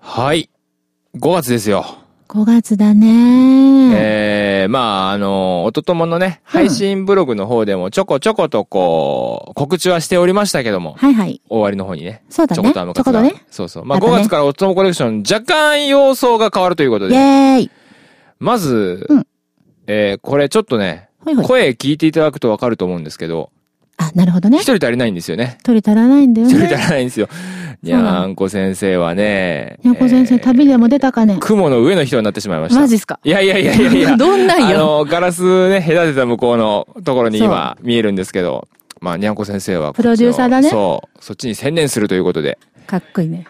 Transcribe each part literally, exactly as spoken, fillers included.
はい。ごがつですよ。 ごがつだね。 えー、まあ、あの、おととものね、配信ブログの方でもちょこちょことこう、告知はしておりましたけども。 はいはい。 終わりの方にね。 そうだね。 ちょこっとアムカツが。 ちょこっとね。 そうそう。まあ、ごがつからおとともコレクション、若干様相が変わるということで。 イェーイ。 まず、 うん、えー、これちょっとね、はいはい、声聞いていただくとわかると思うんですけど。 あ、なるほどね。 一人足りないんですよね。 一人足らないんだよね。 一人足らないんですよ。にゃんこ先生はね。 にゃんこ先生、えー、旅でも出たかね。 雲の上の人になってしまいました。 マジっすか。 いやいやいやいやいや。 どんなんよ。 あの、ガラスね、隔てた向こうのところに今見えるんですけど、まあ、にゃんこ先生はプロデューサーだね。 そう。そっちに専念するということで。 かっこいいね。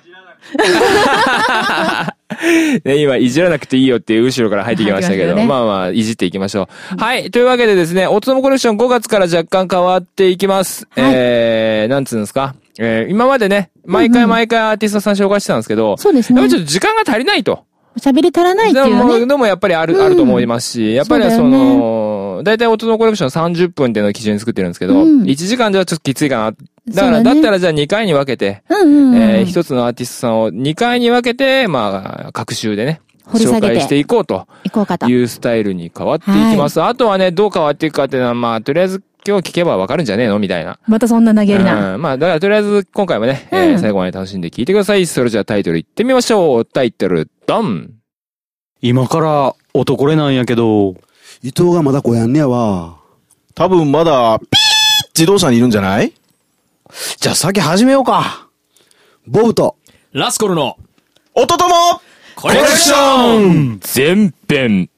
ね、今、いじらなくていいよっていう後ろから入ってきましたけど、ま, ね、まあまあ、いじっていきましょう。うん、はい。というわけでですね、おつもコレクションごがつから若干変わっていきます。はい、えー、なんつうんですか。えー、今までね、毎回毎回アーティストさん紹介してたんですけど、 そうですね。 やっぱりちょっと時間が足りないと。 喋り足らないっていうね。 でも、でもやっぱりある、うん、あると思いますし、やっぱりその、だいたい音のコレクションさんじゅっぷんっていうのを基準に作ってるんですけど、うん、いちじかんではちょっときついかな。だから、だったらじゃあにかいに分けて、うんうん、えー、一つのアーティストさんをにかいに分けて、まあ、各週でね、紹介していこうというスタイルに変わっていきます。はい、あとはね、どう変わっていくかっていうのは、まあ、とりあえず今日聞けばわかるんじゃねえのみたいな。 またそんな投げるな。 うん。まあ、だからとりあえず今回もね、うん、えー、最後まで楽しんで聞いてください。それじゃあタイトルいってみましょう。タイトル、ドン。 今から男れなんやけど、 伊藤がまだこうやんねやわ。 多分まだ、ピー自動車にいるんじゃない？じゃあ先始めようか。 ボブと、 ラスコルの、 おとともコレクション前編。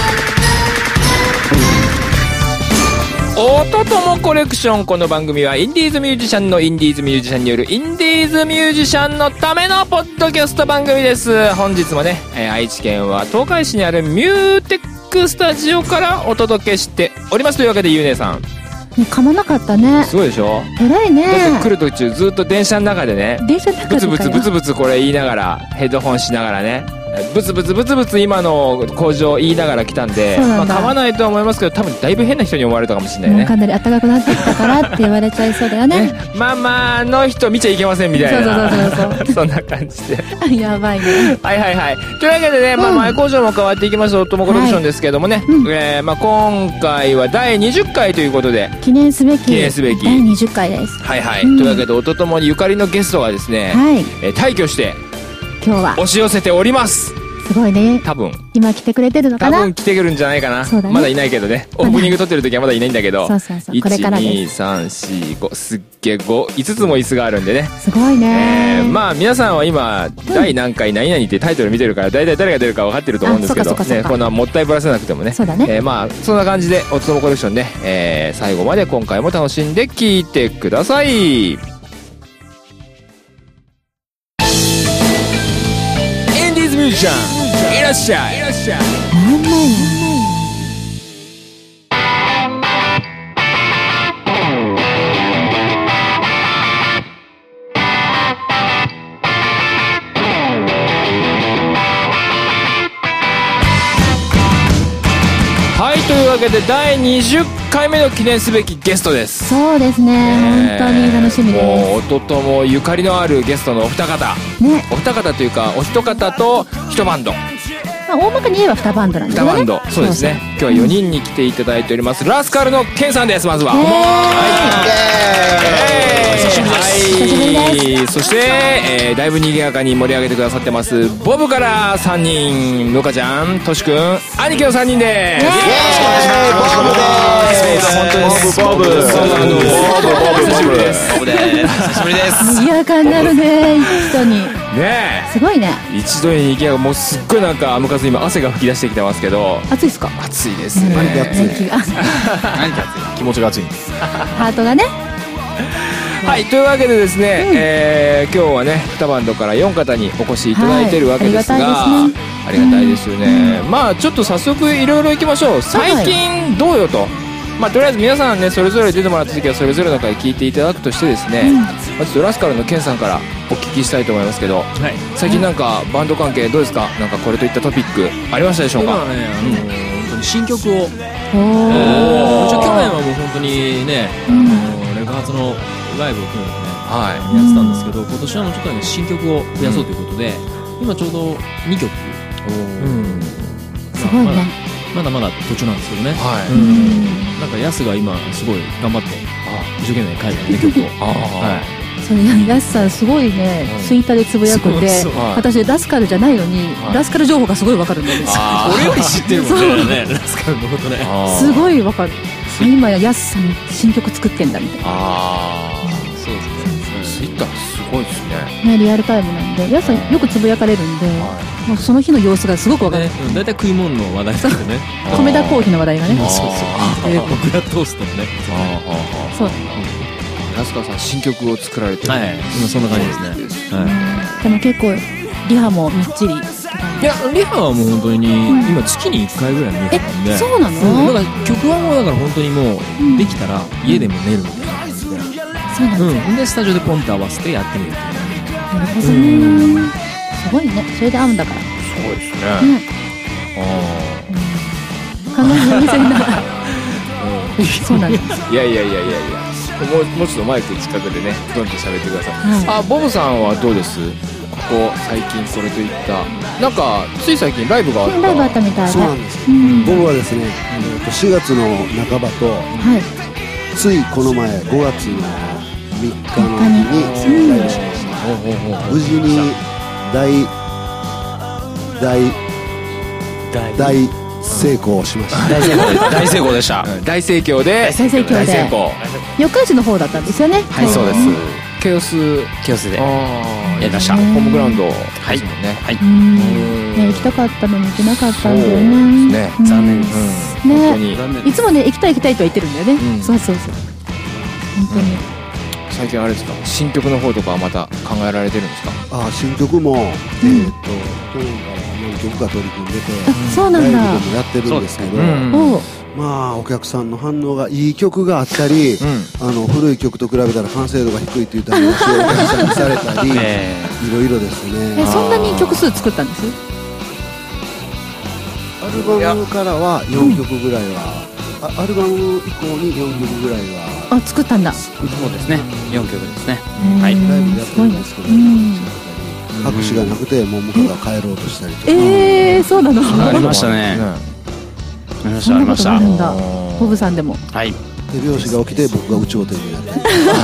おとともコレクション。この番組はインディーズミュージシャンのインディーズミュージシャンによるインディーズミュージシャンのためのポッドキャスト番組です。本日もね、えー、愛知県は東海市にあるミューテックスタジオからお届けしております。というわけでゆう姉さん、 ね、噛まなかったね。 すごいでしょ。 偉いね。 だって来る途中ずっと電車の中でね、 電車の中でブツブツブツブツこれ言いながらヘッドホンしながらね、ブツブツブツブツ今の工場言いながら来たんで、まあ噛まないとは思いますけど、多分だいぶ変な人に思われたかもしれないね。 もうかなり暖かくなってきたからって言われちゃいそうだよね。 ね、ママの人見ちゃいけませんみたいな。 そうそうそうそうそんな感じで。 やばいね。 はいはいはい。というわけでね、まあ前工場も変わっていきます、オトモコレクションですけどもね、はい、うん、えー、まあ今回はだいにじゅっかいということで、 記念すべき。 記念すべき。 だいにじゅっかいです。 はいはい。うん、というわけで、おとともにゆかりのゲストがですね、はい、えー、退去して、 今日は押し寄せております。 すごいね。 多分。 今来てくれてるのかな。 多分来てくるんじゃないかな。そうだね。まだいないけどね。オープニング撮ってる時はまだいないんだけど。 そうそうそう。これからです。 いち、に、さん、よん、ご。すっげえご、いつつも椅子があるんでね。 すごいね。 えー、まあ皆さんは今、うん、第何回何々ってタイトル見てるから、だいたい誰が出るか分かってると思うんですけど、ね、こんなもったいぶらせなくてもね。 そうだね。 えー、まあ、そんな感じで、おつもコレクションね、えー、最後まで今回も楽しんで聞いてください。インディーズミュージシャン。いらっしゃい。いらっしゃい。 なんなんや。 はい、というわけでだいにじゅっかいめの記念すべきゲストです。 そうですね、えー、本当に楽しみです。 もうおとともゆかりのあるゲストのお二方、ね、お二方というかお一方と一バンド、 まあ、大まかに言えばにバンドなんですね。 にバンド、そうですね。今日はよにんに来ていただいております、うん、ラスカルのケンさんです。まずは、はい、久しぶりです。はい、そして、えー、だいぶ賑やかに盛り上げてくださってますボブからさんにん、ムカちゃん、トシ君、兄貴のさんにんです。イエーイ、ボブです。ボブボブボブボブボブ久しぶりです。 ボブです。久しぶりです。 賑やかになるね、一度に。 ねえ、 すごいね。 一度に賑やか、もうすっごいなんかアムカツ今汗が吹き出してきてますけど。 暑いですか？ 暑いですね。 何か暑い。 何か暑い。気持ちが暑い。 ハートがね。 はい、というわけでですね、うん、えー、今日はねにバンドからよん方にお越しいただいてるわけですが、はい、ありがたいですね。ありがたいですよね。うん、まあちょっと早速いろいろいきましょう。最近どうよと、まあとりあえず皆さんねそれぞれ出てもらった時はそれぞれの回聞いていただくとしてですね、うん、まあ、ちょっとラスカルのケンさんからお聞きしたいと思いますけど、はい、最近なんかバンド関係どうですか？なんかこれといったトピックありましたでしょうか？ 今はね、あのーうん、本当に新曲を、えー、去年はもう本当にね、あのー、レコ発のライブを組んでね、はい、やってたんですけど、今年はもうちょっとね新曲を増やそうということで、 今ちょうどにきょく、うん、 すごいね。 まだまだ途中なんですけどね、 はい、 うん、なんかヤスが今すごい頑張って一生懸命書いてるね曲を。あ、はい、 それヤスさんすごいね、ツイッターでつぶやくんで、 そうそう、 私ラスカルじゃないのに、はい、ラスカル情報がすごいわかるんだよね。 俺より知ってるもんね、ラスカルのことね。 すごいわかる。今やヤスさん新曲作ってんだみたいな。 ああ、そうですね。 ツイッターすごいですね。 ね、リアルタイムなんで、ヤスさんよくつぶやかれるんで、もうその日の様子がすごくわかる。 だいたい食い物の話題ですよね。 米田コーヒーの話題がね。 そうそう。僕らトーストのね。 そう。 ラスカルさん新曲を作られてる。 はい。今そんな感じですね。はい。 でも結構リハもみっちり。 いや、リハはもう本当に今月にいっかいぐらい見えてるんで。 え、そうなの？ だから曲はもうだから本当にもうできたら家でも寝るみたいな感じで。 そうなんです。 うん。でスタジオでポンと合わせてやってみる。 なるほどね。すごいね。それで合うんだから。 すごいですね。 ああ。考えられないな。そうなんです。 いやいやいやいやいや。もうもうちょっとマイク近くでね、どんどん喋ってください。あ、ボブさんはどうです？ここ最近これといったなんかつい最近ライブがあった。 ライブあったみたいで。 そうなんです。僕はですね、しがつの半ばと、ついこの前ごがつのみっかの日にライブしました。無事に大大大成功しました。 大成功でした。 大盛況で大盛況で大成功。 四日市の方だったんですよね。 はい、そうです。ケオスケオスでやりました。 ホームグラウンドですもんね。 はい。 ね、行きたかったのに行けなかったんだよね。 ね、残念です。 ね、いつもね行きたい行きたいとは言ってるんだよね。そうそうそう。本当に。 最近あれですか、新曲の方とかはまた考えられてるんですか？ あ、新曲もえっと去年から何曲か取り組んでて、 そうなんだ。 ライブでもやってるんですけど、まあお客さんの反応がいい曲があったり、あの古い曲と比べたら完成度が低いという話をお客さんにされたり、いろいろですね。 え、そんなに曲数作ったんです？ アルバムからはよんきょくぐらいは、アルバム以降によんきょくぐらいはあ、作ったんだ。 そうですね。よんきょくですね。 はい。ライブでやってるんですけど、拍手がなくてもう向こうが帰ろうとしたりとか。 ええ、そうなの。 ありましたね。ありましたありました。 あるんだ。ボブさんでも。 はい。 手拍子が起きて僕が有頂天になって。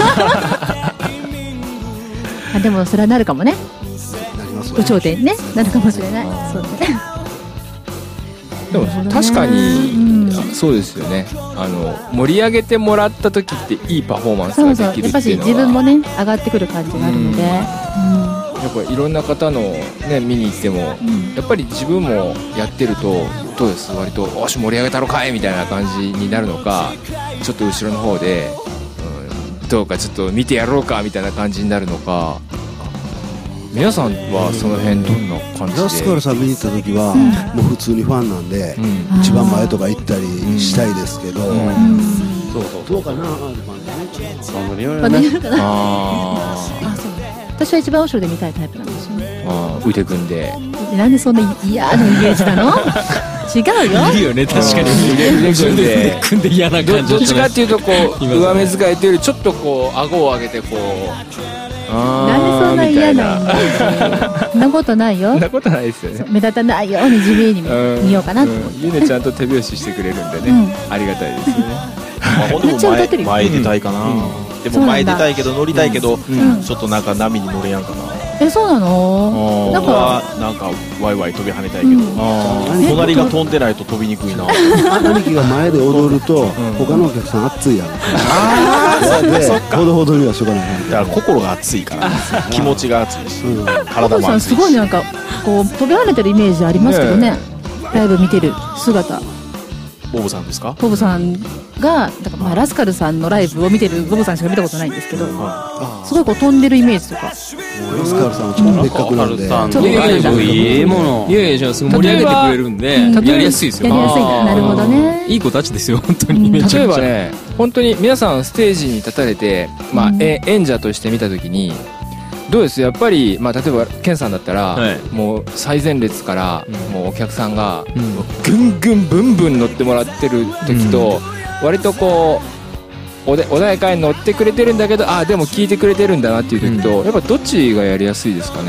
あ、でもそれはなるかもね。 なります。 有頂天ね、なるかもしれない。そうね。 でも確かにそうですよね。あの盛り上げてもらった時っていいパフォーマンスができるっていうのは、 やっぱし自分もね上がってくる感じがあるので、 やっぱりいろんな方のね見に行っても、やっぱり自分もやってるとどうです、割とおし盛り上げたろかいみたいな感じになるのか、ちょっと後ろの方で、うん、どうかちょっと見てやろうかみたいな感じになるのか。皆さんはその辺どんな感じで？ ラスカルさん見に行った時は、うん、もう普通にファンなんで、うん、一番前とか行ったりしたいですけど、うんうん、そうそうどうかなーって感じね。 バンドによるかな。ああ、そう。私は一番後ろで見たいタイプなんですよね。 ああ、腕組んで。 なんでそんな嫌なイメージなの？違うよ。 いいよね、確かに。腕組んで組んで嫌な感じ。 どっちかっていうとこう上目遣いというよりちょっとこう顎を上げてこう。 なんでそんな嫌なイメージ？そんなことないよ。 そんなことないですよね。 目立たないように地味に見ようかなと思って。 ゆねちゃんと手拍子してくれるんでね、ありがたいですよね。 めっちゃ歌ってるよ。 前出たいかな。でも前出たいけど乗りたいけど、ちょっとなんか波に乗れやんかな。 え、そうなの？ なんかなんかワイワイ飛び跳ねたいけど、隣が飛んでないと飛びにくいな。 兄貴が前で踊ると他のお客さん熱いやん。ああ、でほどほどにはしょうがない。 だから心が熱いから気持ちが熱いし、 体も熱いし。すごいなんかこう飛び跳ねてるイメージありますけどね。ライブ見てる姿。 ボブさんですか？ ボブさんがだからまあラスカルさんのライブを見てるボブさんしか見たことないんですけど、すごいこう飛んでるイメージとか。 ラスカルさんはちょっと別格なんで、 ちょっと別格いいもの。いやいや、じゃあ盛り上げてくれるんでやりやすいですよ。 やりやすいんだ。なるほどね。 いい子たちですよ本当に。 例えばね、本当に皆さんステージに立たれて、まあ演者として見たときに。どうですやっぱり、まあ、例えばケンさんだったら、はい、もう最前列から、うん、もうお客さんが、うん、ぐんぐんブンブン乗ってもらってる時と、うん、割とこうおで穏やかに乗ってくれてるんだけど、あでも聞いてくれてるんだなっていう時と、うん、やっぱどっちがやりやすいですかね？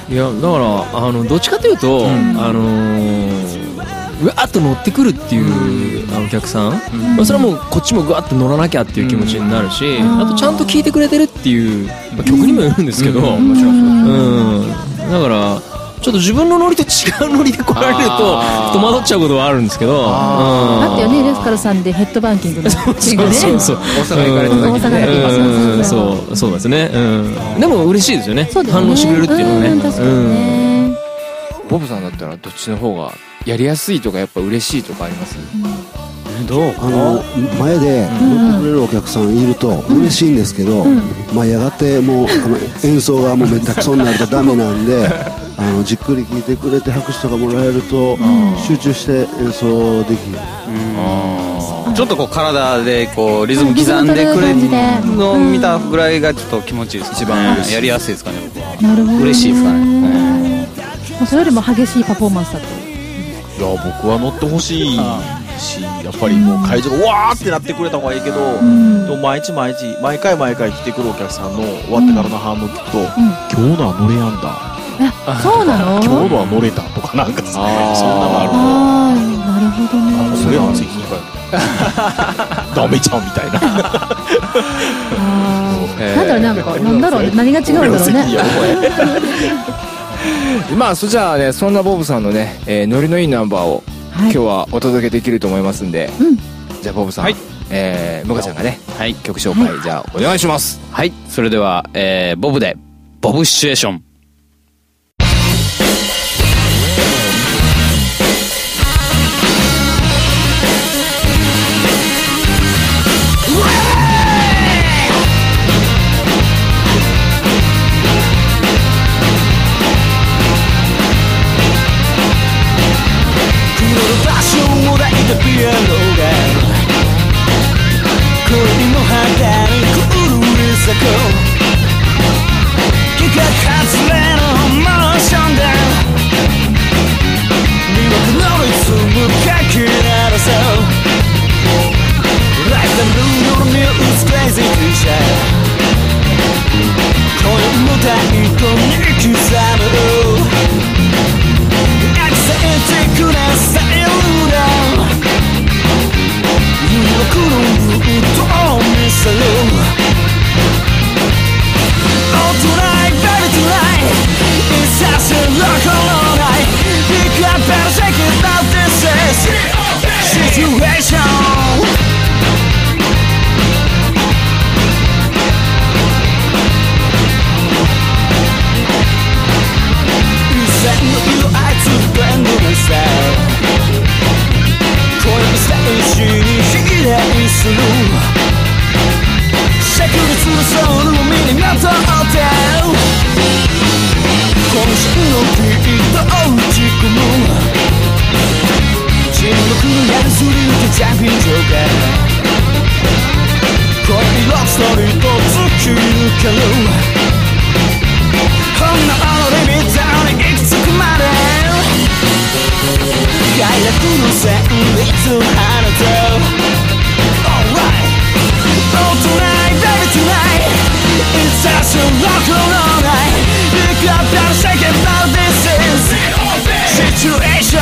いやだからあのどっちかというと、うん、あのー、うわっと乗ってくるっていう、うん、あのお客さん、うんまあ、それはもうこっちもぐわっと乗らなきゃっていう気持ちになるし、うん、あとちゃんと聴いてくれてるっていう、まあ、曲にもよるんですけど、うん、もちろんそうです、うん、だからちょっと自分のノリと違うノリで来られると戸惑っちゃうことはあるんですけど、 あったよねラスカルさんでヘッドバンキングのそうそうそう大阪行かれた時にね、そうそうですね、うん、でも嬉しいですよね、反応してくれるっていうのはね、 確かにね、 ボブさんだったらどっちの方がやりやすいとかやっぱ嬉しいとかあります？ どうあの前で乗ってくれるお客さんいると嬉しいんですけど、まあやがてもうあの演奏がもうめったくそになるとダメなんであのじっくり聴いてくれて拍手とかもらえると集中して演奏できる。 うん、ちょっとこう体でこうリズム刻んでくれるのを見たぐらいがちょっと気持ちいいです。一番やりやすいですかね、僕は。 なるほど、 嬉しいですかね。 それよりも激しいパフォーマンスだと。 いや僕は乗ってほしいし、やっぱりもう会場がわーってなってくれた方がいいけど、うん、でも毎日毎日毎回毎回来てくるお客さんの終わってからの反応聞くと、うん、今日のは乗れやんだ、 そうなの、 今日のは乗れたとかなんかそんなのあるあー、なるほどね、 それは熱い日がダメちゃんみたいなあなんだろう、なんかなんだろう、何が違うんだろうねまあそれじゃあね、そんなボブさんのね、えー、ノリのいいナンバーを、はい、今日はお届けできると思いますんで、うん、じゃあボブさん、はい、えー、ムカちゃんがね、はい、曲紹介、はい、じゃあお願いします。 はい、それでは、えー、ボブでボブシチュエーション。ピアノが恋の肌にくるり咲く企画外れのモーションだ魅力のリズムかき鳴らそう Like the blue on news crazy t-shirt 今宵も太鼓に刻むアクセンティックなスタイルだ誘惑のルートを見せる Oh tonight, baby tonight It's just a rock all night Pick up and shake it out, this is situation 線の色あいつブレンドのスタイル恋のステージに比例する灼熱のソウルを身にまとって渾身のビートを打ち込む沈黙のやるすり抜けジャンピング上下恋ロックストーリーと突き抜けるほんのリミッターに行き着くまで快楽の旋律を放とう Alright Oh tonight, baby tonight It's just a rock all night Pick up and shake it now This is situation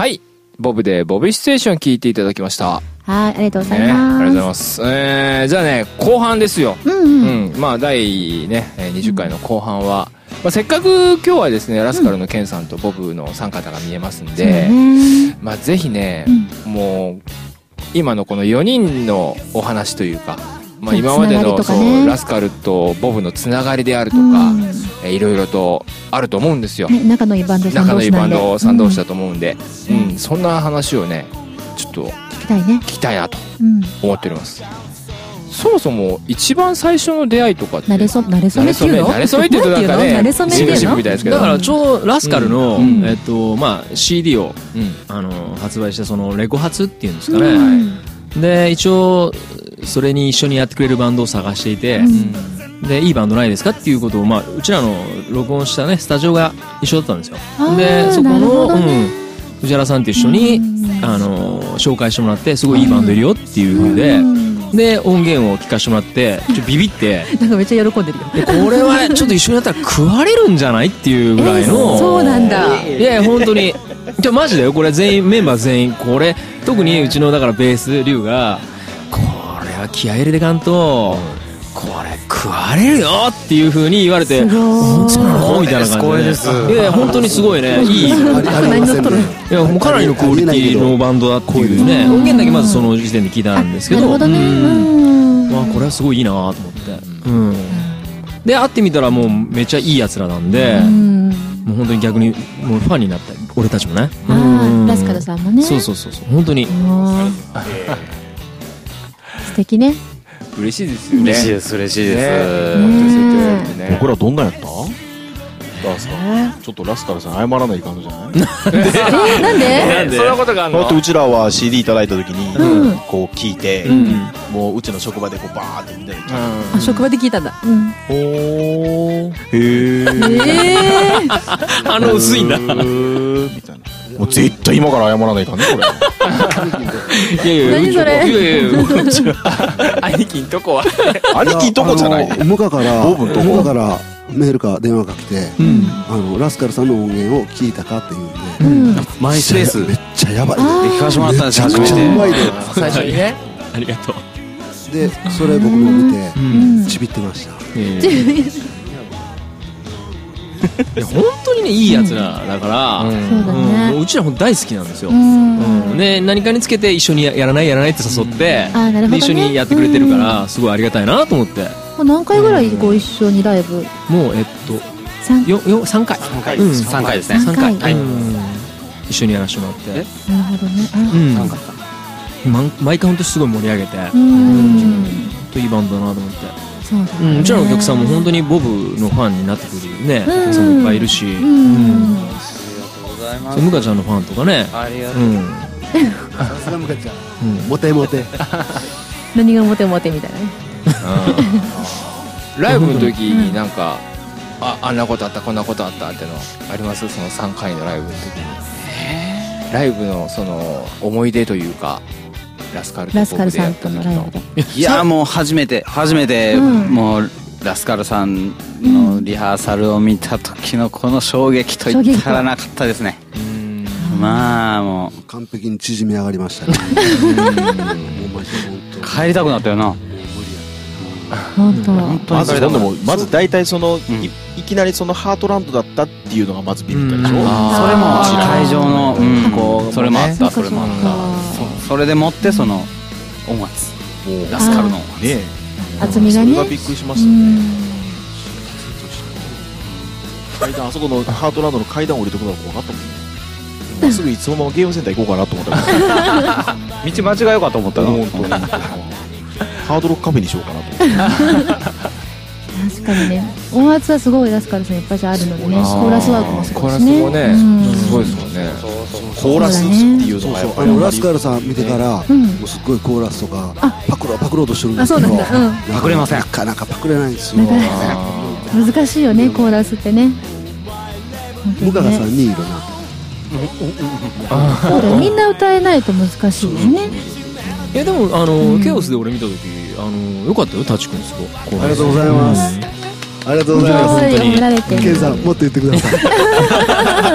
はい、ボブでボビーシチュエーション聞いていただきました。 はい、ありがとうございます。 ね、ありがとうございます。えー、じゃあね、後半ですよ。うん、うんうん、まあ第ねにじゅっかいの後半は、うん、まあ、せっかく今日はですねラスカルのケンさんとボブの三方が見えますんで、うん、まあぜひね、うん、もう今のこのよにんのお話というか、まあ、今までの、ね、そうラスカルとボブのつながりであるとか、うん、えいろいろとあると思うんですよ、ね、 仲のいいバンドさん同士なんで、 仲のいいバンドさん同士だと思うんで、うんうん、そんな話をねちょっと聞きたいね聞きたいなと思っております、うん、そもそも一番最初の出会いとかってなれそなれそめっていうのなれそめっていうとなんかねなれそめっていうのみたいですけど、 だからちょうどラスカルの、うん、えっとまあ、シーディー を、うん、あの発売したそのレコ発っていうんですかね、うん、で一応それに一緒にやってくれるバンドを探していて、うん、でいいバンドないですかっていうことを、まあ、うちらの録音したねスタジオが一緒だったんですよ。でそこの、ね、うん、藤原さんと一緒に、うん、あの紹介してもらってすごいいいバンドいるよっていう風で、うん、で音源を聞かせてもらってちょっとビビってなんかめっちゃ喜んでるよ。 でこれはちょっと一緒にやったら食われるんじゃないっていうぐらいの、 えー、そうなんだ。 いや本当にじゃマジだよこれ全員メンバー全員これ特にうちのだからベースリュウがこれは気合い入れてかんとこれ食われるよっていう風に言われて本当なのみたいな感じで、いや本当にすごいねいい、いやもうかなりのクオリティのバンドだっていうね、音源だけまずその時点で聞いたんですけど、なるほどね、うん、まあこれはすごいいいなと思って、うん、で会ってみたらもうめっちゃいいやつらなんで、うん、もう本当に逆にもうファンになった俺たちもね、 あ、うん、ラスカルさんもね、 そうそうそうそう本当に素敵ね。 嬉しいですよね。 嬉しいです嬉しいです、 ねね、僕らどんなんやった？ださ、ちょっとラスカルさん謝らないかんのじゃない？ えー、なんで？ なんでそんなことがあるの？ だってうちらは シーディー いただいた時に、うん、こう聞いて、うん、もううちの職場でこうバーってみんなで聞いて、 うん、あ職場で聞いたんだ。うん、 おーへー、 えー、 反応薄いんだ。 みたいな。もう絶対今から謝らないかんねこれ。 いやいや何それ。 いやいや兄貴んとこは兄貴んとこじゃないで、向かから向かからメールか電話が来て、うん、あのラスカルさんの音源を聞いたかっていうんで、うん、 マイスペースめっちゃやばいで聞かせてもらったんです初めて。 めっちゃうまいで最初にねありがとう。 でそれ僕も見て、うん、ちびってました。 いや本当にねいいやつらだから、うんうん、うちら本当大好きなんですよ、うんうん、で何かにつけて一緒にやらないやらないって誘って、うん、あ、なるほどね、で一緒にやってくれてるからすごいありがたいなと思って。 何回ぐらいご一緒にライブ？ もうえっと 3, よよさんかいさんかい、うん、さんかいですね。 さんかい、はい、うん、一緒にやらせてもらって。なるほどね、 うん、さんかいか、ま、毎回本当すごい盛り上げて、うん、本当いいバンドだなと思って。そうだね、うん、うちらのお客さんも本当にボブのファンになってくるね、お客さんもいっぱいいるし、うんうん、ありがとうございます。ムカちゃんのファンとかね、 ありがとう、うん、 さすがムカちゃん、うん、モテモテ何がモテモテみたいなね。 ライブの時になんか、うん、あ, あんなことあったこんなことあったってのあります？そのさんかいのライブの時にライブのその思い出というか、ラスカルとラスカルさんとのライブで。 いやもう初めて初めて、うん、もうラスカルさんのリハーサルを見た時のこの衝撃といったらなかったですね。うん、まあもう完璧に縮み上がりましたね。 帰りたくなったよな。 本当まずでもまず大体その、うん、い, いきなりそのハートランドだったっていうのがまずビビったでしょ、うん、それも会場の、うん、こうそれもあった、それもあった。 そ, それでもってその音圧ラスカルの音圧、ね、 厚みがね、 それがびっくりしましたね。階段あそこのハートランドの階段降りてくのが分かったもんね。まっすぐいつのままゲームセンター行こうかなと思った道間違えようかと思ったの。 本当にハードロックカフェにしようかなと思って確かにね、音圧はすごいラスカルさんいっぱいあるのでね、コーラスワークもすごいしね。 コーラスもね、うん、すごいですもんね。 コーラスっていうのがやっぱり、 そうそう、ラスカルさん見てから、うん、もうすっごいコーラスとかパクろうパクろうとしてるんですけど、 うん、 パクれません。 なかなかパクれないんですよ。 難しいよね、コーラスってね。 向川さんにいるな。 そうだよ、みんな歌えないと難しいよね。 いやでもあの、うん、ケオスで俺見た時あのよかったよ、タチ君すごい。 ありがとうございます、うん、ありがとうございます。 本当にケンさんもっと言ってください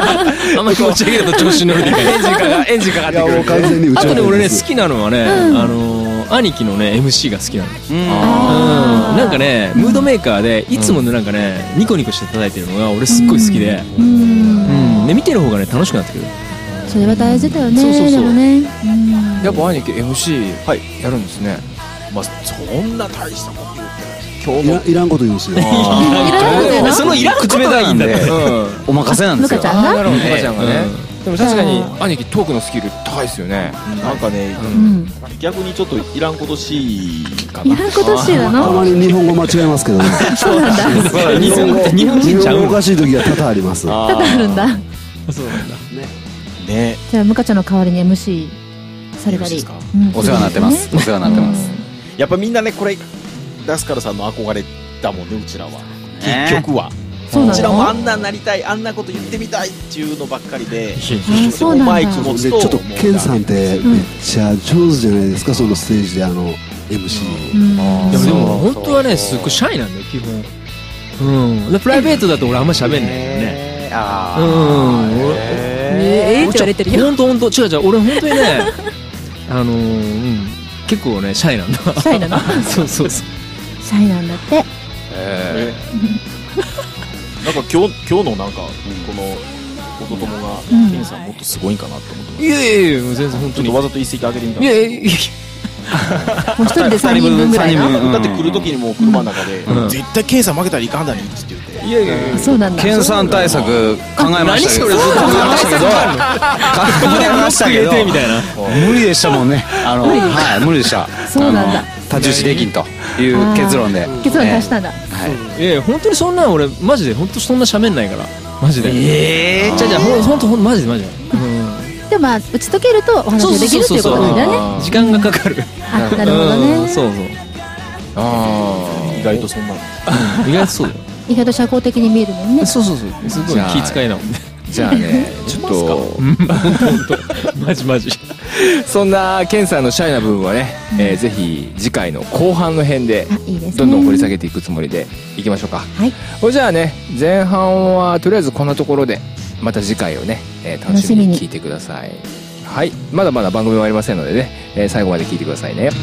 あんまり気持ち上げると調子乗るでエンジンかかエンジンかかってくる。 いやもう完全に打ちあとね俺ねです好きなのはね、あの兄貴のね エムシー が好きなの。うんなんかねムードメーカーでいつもねなんかねニコニコして叩いてるのが俺すっごい好きで、うんで見てる方がね楽しくなってくる。 それは大事だよね。 そうそうそうでもね、 やっぱ兄貴 エムシーはいやるんですね。 まあそんな大したこと言ってない。今日のいらいらんこと言うんですよ。 そのいらん口下手なんでお任せなんですよ。 ムカちゃんがあーなるほど、ムカちゃんがね。でも確かにう兄貴トークのスキル高いですよね。 なんかね、 うん逆にちょっといらんことしいかな。 いらんことしいなたの。 まに日本語間違えますけどね。 そうなんだ。 日本語日本日人ちゃう本語おかしい時は多々あります。 ただあるんだ。 そうなんだ。 ね。 じゃあムカちゃんの代わりに エムシー されたり。うんお世話になってます。お世話になってます。 やっぱみんなねこれラスカルさんの憧れだもんねうちらは。結局は。 そうなのうちらもあんななりたいあんなこと言ってみたいっていうのばっかりで。 あそうなんだ。 マイク持つとでちょっとケンさんってめっちゃ上手じゃないですか、そのステージであの エムシー。 うんでもでも本当はねすっごいシャイなんだよ基本。うんでプライベートだと俺あんま喋んないんだよね。 あうん俺えーって言われてるよ。 本当本当違う違う俺本当にねあのうん結構ねシャイなんだ。 シャイなの。 そうそうそう。 シャイなんだって。 えなんか今日今日のなんかこの弟友がうんケンさんもっとすごいんかなと思ってます。 いやいやいや全然本当に。 ちょっとわざと一席上げてみたいやいやいやもう一人で三人分ぐらいな。 うんだって来る時にもう車の中で、 うん絶対ケンさん負けたらいかんだにって言って、 いやいやいや。 そうなんだ。 ケンさん対策考えましたけど、 何それ考えましたけど、考えましたけど、 みたいな。 無理でしたもんね。あのはい無理でした。 そうなんだあの太刀打ちできんという結論で。 結論出したんだ。 はい。 いやいや本当にそんな俺マジで本当そんな喋んないからマジで。 えじゃあじゃあほん本当ほんマジでマジで。うんでもまあ打ち解けるとお話ができるっていうことなんだよね。 時間がかかる。 あ、なるほどうんね。 そうそう。 あ意外とそんなの意外とそうだよ。 意外と社交的に見えるもんね。 そうそうそう。すごいじゃあ気遣いなもんね。 ーじゃあねちょっとマジマジ。 そんなケンさんのシャイな部分はね、えーぜひ次回の後半の編であ、いいですね。 どんどん掘り下げていくつもりでいきましょうか。 はい。 それじゃあね前半はとりあえずこんなところでまた次回をね、えー楽しみに聞いてください。はいまだまだ番組はありませんのでね、えー最後まで聞いてくださいね。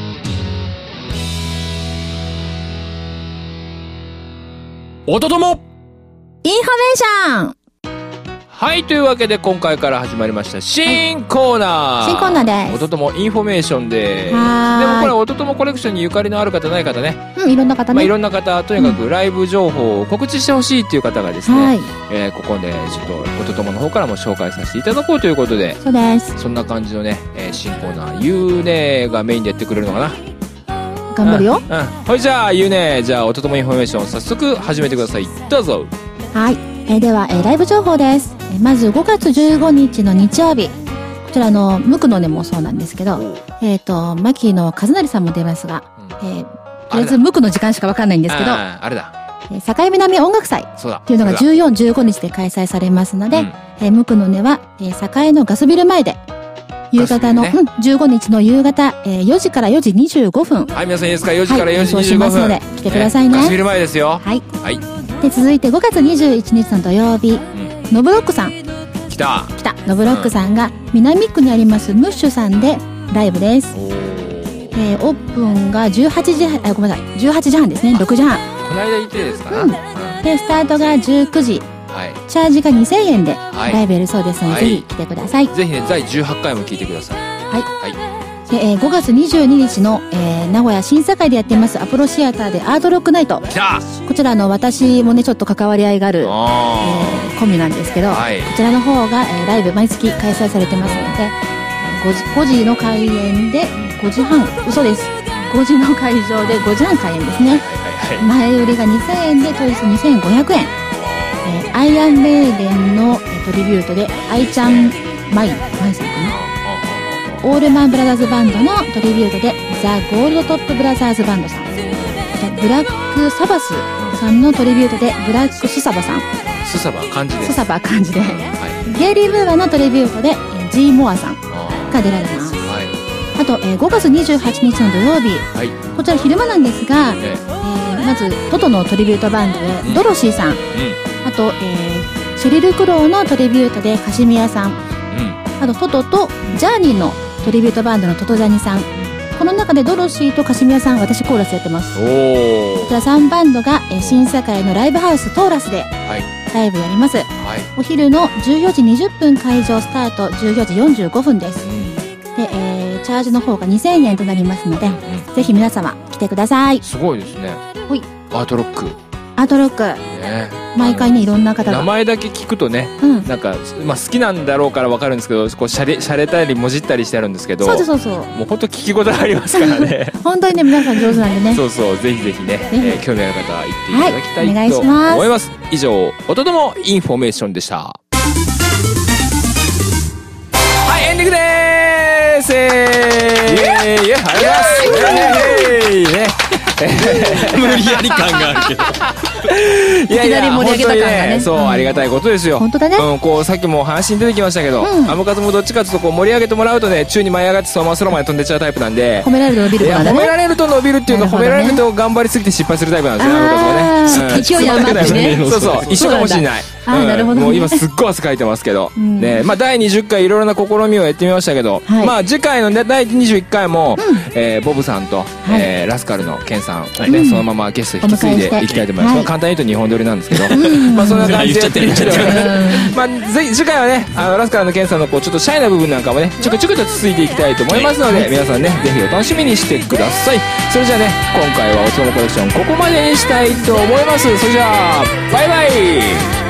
おとともインフォメーション。 はいというわけで今回から始まりました新コーナー、 新コーナーですおとともインフォメーションではーいでもこれおとともコレクションにゆかりのある方ない方ね、 うん、いろんな方まあ、いね。 ろんな方とにかくライブ情報を告知してほしいっていう方がですね、 はい。 えーここでちょっとおとともの方からも紹介させていただこうということでそうです。 そんな感じのね、えー新コーナーゆうねがメインでやってくれるのかな。 頑張るよ。 うん、うん、ほいじゃあゆうねじゃあおとともインフォメーション早速始めてくださいどうぞ。 はい。えーでは、えーライブ情報です。えーまずごがつじゅうごにちの日曜日。こちらの、ムクノネもそうなんですけど、えっ、と、マキの和成さんも出ますが、えーとりあえずムクの時間しかわかんないんですけど、 あーあれだえー境南音楽祭そうだっていうのがそれだじゅうよん、じゅうごにちで開催されますので、 うんえームクノネは、えー栄のガスビル前で、夕方の、 ガスビルねうん、じゅうごにちの夕方、えーよじからよじにじゅうごふん。 はい皆さんいいですかよじからよじはいにじゅうごふん、 演奏しますので来てくださいねガスビル前ですよ。 はい。 はいで、続いてごがつにじゅういちにちの土曜日、ノブロックさん、 来た来た、ノブロックさんが南区にありますムッシュさんでライブです。 おーえーオープンがじゅうはちじはん、あ、ごめんなさい、じゅうはちじはんですね、ろくじはん。 この間行ってですかな、 うんうんで、スタートがじゅうくじ、 はいチャージがにせんえんではいライブやるそうですので、 はいぜひ来てください。 ぜひねだいじゅうはちかいも聞いてください。 はい。 はいで、えーごがつにじゅうににちの、えー名古屋新堺でやってますアポロシアターでアートロックナイト。 来たこちらの私もね、ちょっと関わり合いがある、えあーコミュなんですけど、 はいこちらの方が、えーライブ毎月開催されてますので、ごじ、ごじの開演でごじはん、嘘です。ごじの会場でごじはん開演ですね。 ーはいはいはい前売りがにせんえんで当日にせんごひゃくえん。えーアイアンメイデンの、えートリビュートで、アイちゃんマイ、マイさんかな。オールマンブラザーズバンドのトリビュートで、ザ・ゴールドトップブラザーズバンドさん。ブラックサバスさんのトリビュートで、ブラックスサバさん。 スサバ漢字です。 スサバ漢字で。 はいゲイリー・ムーアのトリビュートで、えージー・モアさんあが出られます。 ーはいあと、えーごがつにじゅうはちにちの土曜日。 はいこちら昼間なんですが、 ええーまず、トトのトリビュートバンドで、ドロシーさん。 うんあと、えーシェリル・クローのトリビュートでカシミヤさん、 うん、 あとトトとジャーニーのトリビュートバンドのトトジャニさん、この中でドロシーとカシミヤさん、私コーラスやってます。 おー、 こちらさんバンドが、えー審査会のライブハウストーラスではいライブやります。 はい、 お昼のじゅうよじにじゅっぷん会場スタート、じゅうよじよんじゅうごふんです。 うんで、えーチャージの方がにせんえんとなりますので、 んぜひ皆様来てください。 すごいですね。 ほい、 アートロック、 アートロック、 ね、 毎回ねいろんな方名が、 前だけ聞くとね、 うん、 なんか、まあ、好きなんだろうから分かるんですけど、こうしゃれしゃれたりもじったりしてあるんですけど、 そうそうそうそう、 もう本当聞き応えありますからね。 本当にね皆さん上手なんでね。 そうそう、ぜひぜひね、 ひえー興味ある方は行っていただきたい、 はいお願いとします思います。以上、音どもインフォメーションでした。はい、エンディングでーす。イエーイ、イエーイ、ありがとうございます。イエーイね。 無理やり感があるけどいやいや、 いきなり盛り上げた感がね本当にそう、 うんありがたいことですよ。 本当だねうん、こうさっきも話に出てきましたけど、 うんアムカツもどっちかというとこう盛り上げてもらうとね、宙に舞い上がってそのまま空まで飛んでっちゃうタイプなんで、 褒められると伸びるいや、褒めからだね。 られると伸びるっていうか、褒められると頑張りすぎて失敗するタイプなんですよね、アムカツはね。 あーうん勢い余ってねそうそう、一緒かもしれない。 そうなんだあーなるほどねもう今すっごい汗かいてますけど、 うんね、まあだいにじゅっかいいろいろな試みをやってみましたけど、 はいまあ次回のねだいにじゅういっかいも、えーボブさんと、えーラスカルのケンさんをね、 うんそのままゲスト引き継いでいきたいと思います。 はいまあ簡単に言うと日本撮りなんですけど、まあそんな感じでやってみて、まあぜひ次回はね、あのラスカルのケンさんのこうちょっとシャイな部分なんかもね、ちょくちょくとつついていきたいと思いますので、皆さんねぜひお楽しみにしてください。それじゃあね、今回はおつもコレクションここまでにしたいと思います。それじゃあバイバイ。